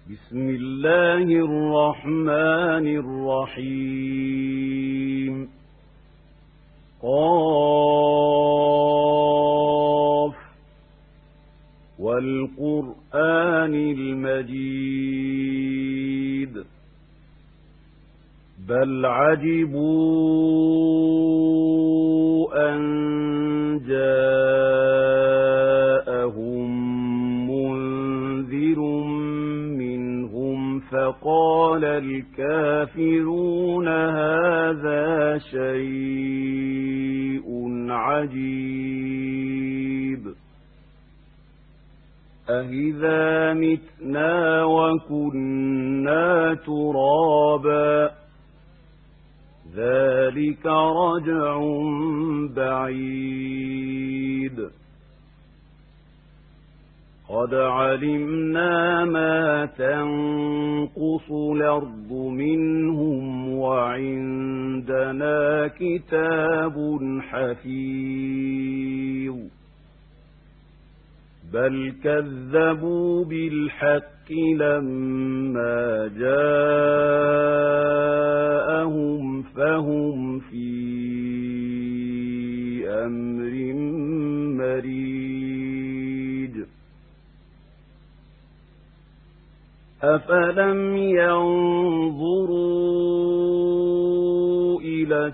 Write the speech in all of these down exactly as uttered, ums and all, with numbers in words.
بسم الله الرحمن الرحيم قاف والقرآن المجيد بل عجبوا أن جاءهم منذر منهم فقال الكافرون هذا شيء عجيب أإذا متنا وكنا ترابا ذلك رجع بعيد قد علمنا ما تنقص الأرض منهم وعندنا كتاب حفيظ بل كذبوا بالحق لما جاءهم فهم في أمر مريج أفلم ينظروا إلى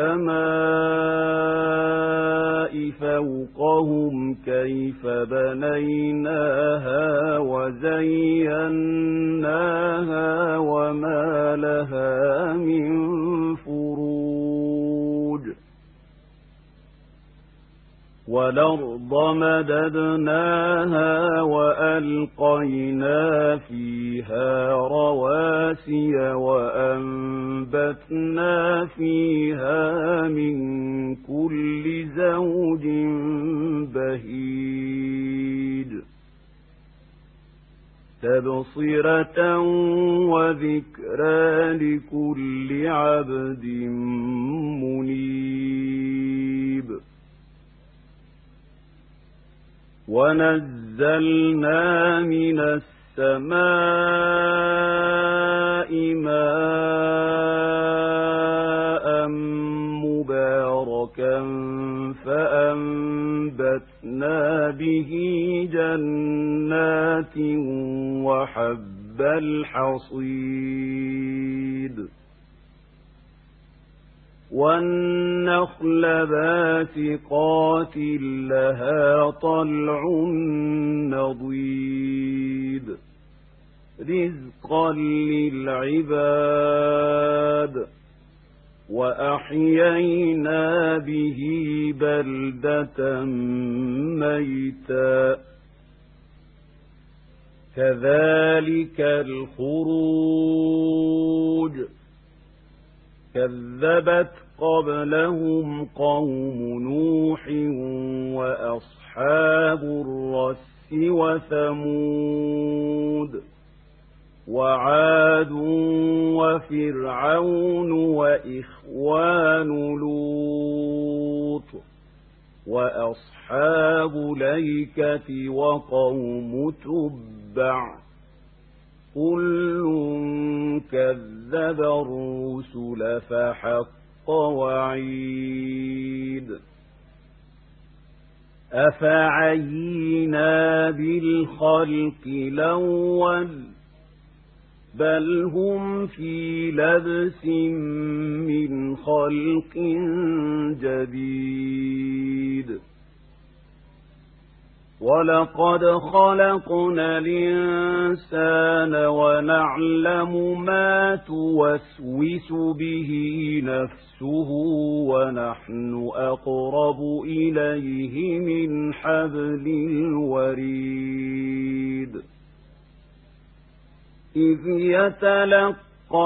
السماء فوقهم كيف بنيناها وزيناها وما لها من فروج والأرض مددناها وألقينا فيها رواسي وأنبتنا فيها من كل زوج بهيج تبصرة وذكرى لكل عبد منيب ونزلنا من السماء ماء مباركا فأنبتنا به جنات وحب الحصيد والنخل باسقات لها طلع نضيد رزقا للعباد وأحيينا به بلدة ميتا كذلك الخروج كذبت قبلهم قوم نوح وأصحاب الرس وثمود وعاد وفرعون وإخوان لوط وأصحاب الأيكة وقوم تبع كل كذب الرسل فحق وعيد أفعينا بالخلق الأول بل هم في لبس من خلق جديد ولقد خلقنا الإنسان ونعلم ما توسوس به نفسه ونحن أقرب إليه من حبل الوريد إذ يتلقى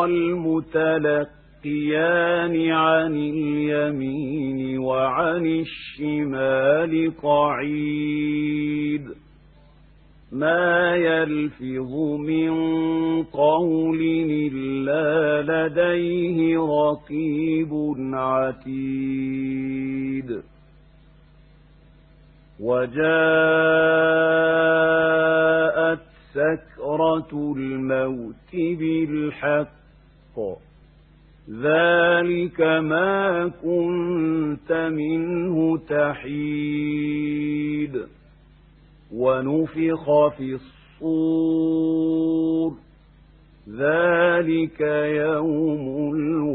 المتلقيان عن اليمين وعن الشمال قعيد ما يلفظ من قول إلا لديه رقيب عتيد وجاءت سكرة الموت بالحق ذلك ما كنت منه تحيد ونفخ في الصور ذلك يوم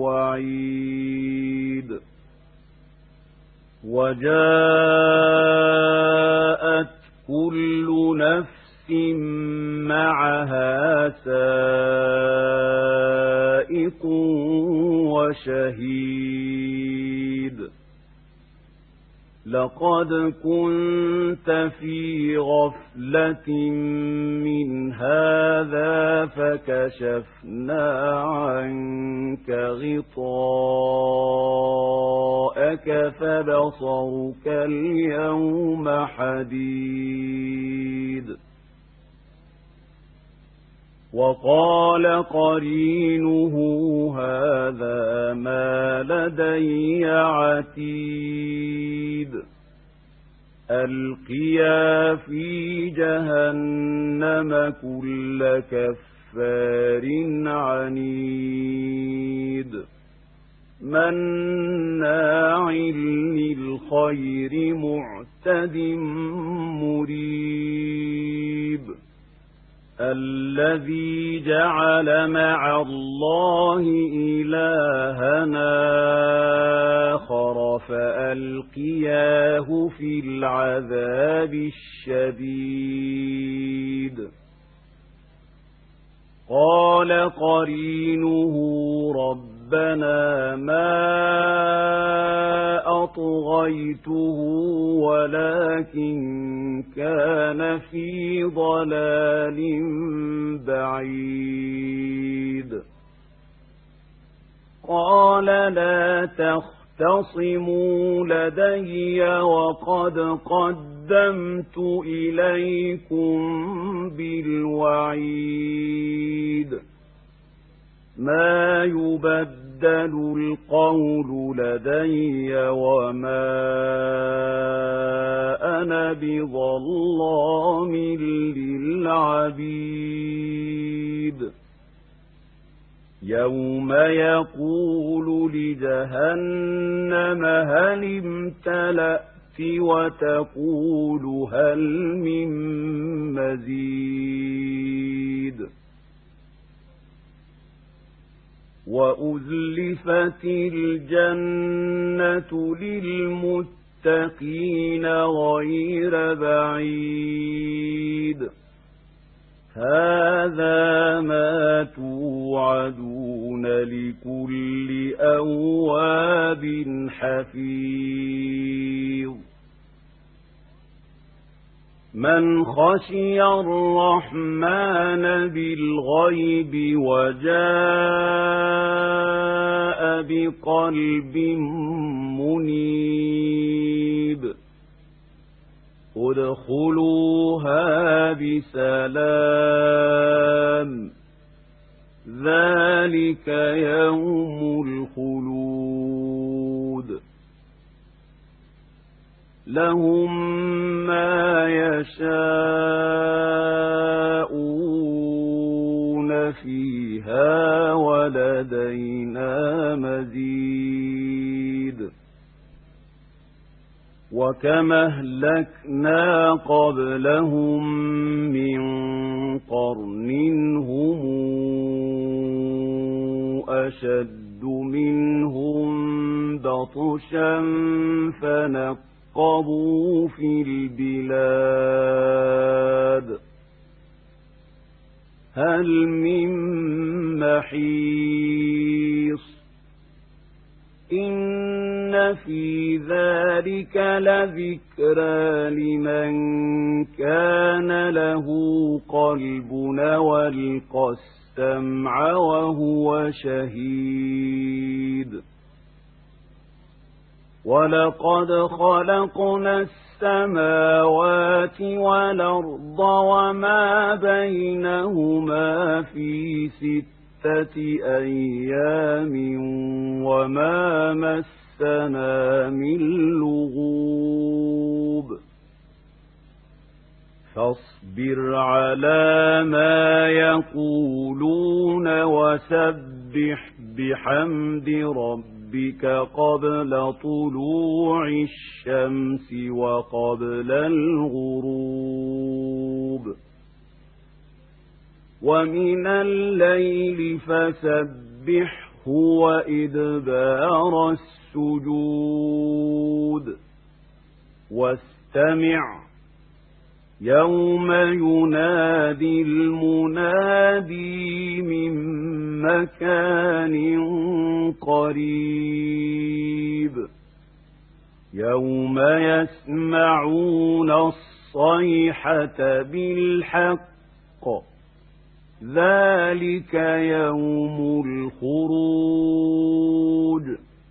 الوعيد وجاءت كل نفس معها سائق وشهيد لقد كنت في غفلة من هذا فكشفنا عنك غطاءك فبصرك اليوم حديد وقال قرينه هذا ما لدي عتيد ألقيا في جهنم كل كفار عنيد مناع للخير معتد مريب الذي جعل مع الله إلهنا آخر فألقياه في العذاب الشديد قال قرينه ربنا ما أطغيته ولكن كان في ضلال بعيد قال لا تختصموا لدي وقد قدمت إليكم بالوعيد ما يبدل القول لدي وما أنا بظلام للعبيد يوم يقول لجهنم هل امتلأت وتقول هل من مزيد وأزلفت الجنة للمتقين غير بعيد هذا ما توعدون لكل أواب حفيظ من خشي الرحمن بالغيب وجاء بقلب منيب ادخلوها بسلام ذلك يوم الخلود لهم ما يشاءون فيها ولدينا مزيد وكما أهلكنا قبلهم من قرن هم أشد منهم بطشا فنقبوا في البلاد هل من محيص إن في ذلك لذكرى لمن كان له قلب والقى السمع وهو شهيد ولقد خلقنا السماوات والأرض وما بينهما في ستة أيام وما مسنا من لغوب فاصبر على ما يقولون وسبح بحمد ربك قبل طلوع الشمس وقبل الغروب ومن الليل فسبحه وإدبار السجود واستمع يوم ينادي المنادي من مكان قريب يوم يسمعون الصيحة بالحق ذلك يوم الخروج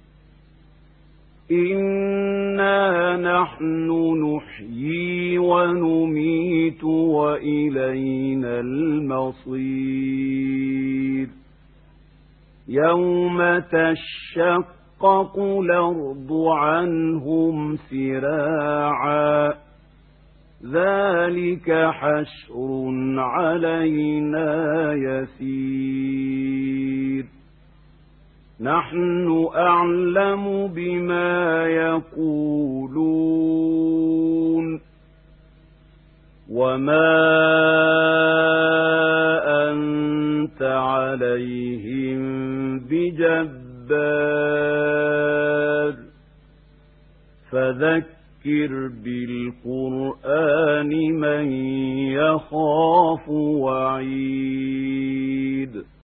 إنا نحن نحيي ونميت وإلينا المصير يوم تشقق الأرض عنهم سراعا ذلك حشر علينا يسير نحن أعلم بما يقولون وما أنت عليهم بجبار فذكر بالقرآن من يخاف وعيد